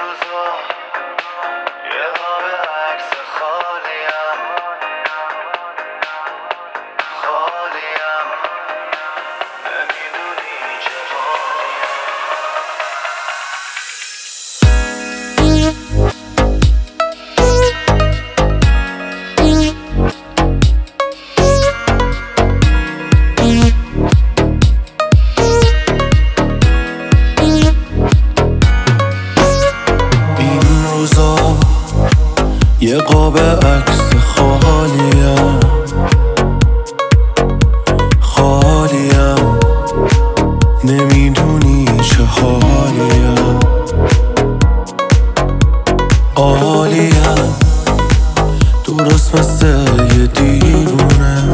روزا یه قاب عکس خالیم نمیدونی چه یه قاب عکس خالیم نمیدونی چه حالیم عالیم درست مثل یه دیوونه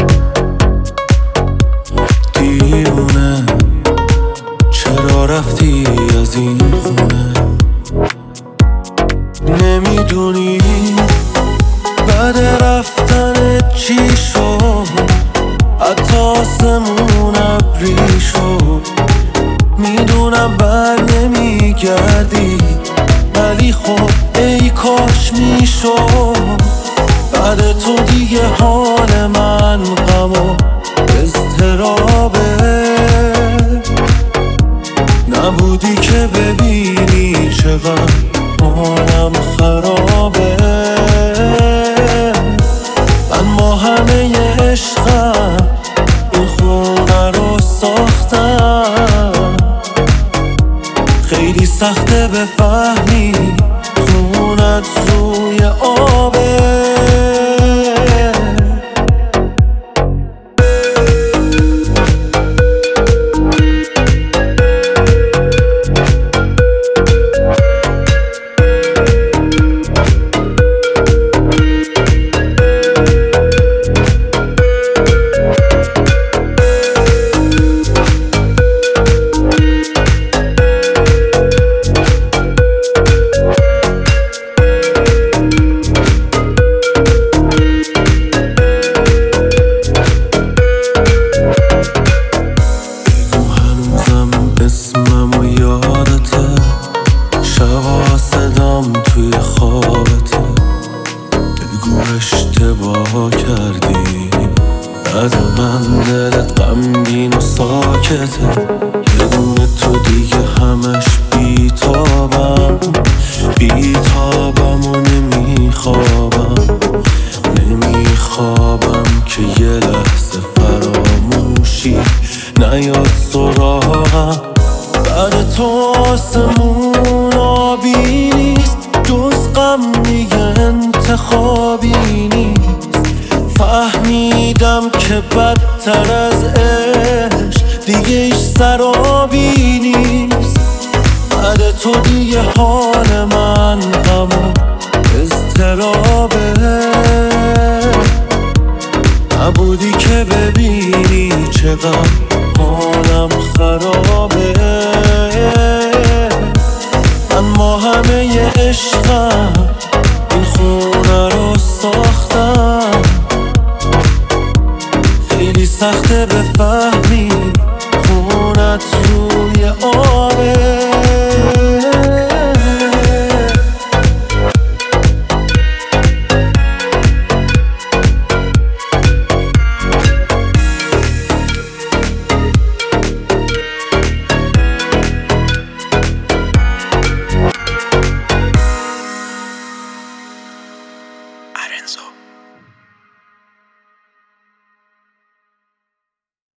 چرا رفتی از این خونه نمیدونی بعد رفتن چی شد حتی آسمون ابری شد میدونم بر نمیگردی ولی خب ای کاش میشد بعد تو دیگه حال من غم و اضطرابه نبودی که ببینی چقدر حالم خرابه من با همه عشقم این خونه رو ساختم خیلی سخته بفهمی خونت روی آبه توی خوابته بگو اشتباه کردی بعد من دلت غمگین و ساکته بدون تو دیگه همش بیتابم و نمیخوابم که یه لحظه فراموشی نیاد سراغم بعد تو آسمون آبی نیست جز غم دیگه انتخابی نیست فهمیدم که بدتر از عشق دیگه ایش سرابی نیست بعد تو دیگه حال من غم و اضطرابه نبودی که ببینی چقدر حالم خرابه من با همه عشقم این خونه رو ساختم خیلی سخته بفهمی خونت روی آبه Arenzo.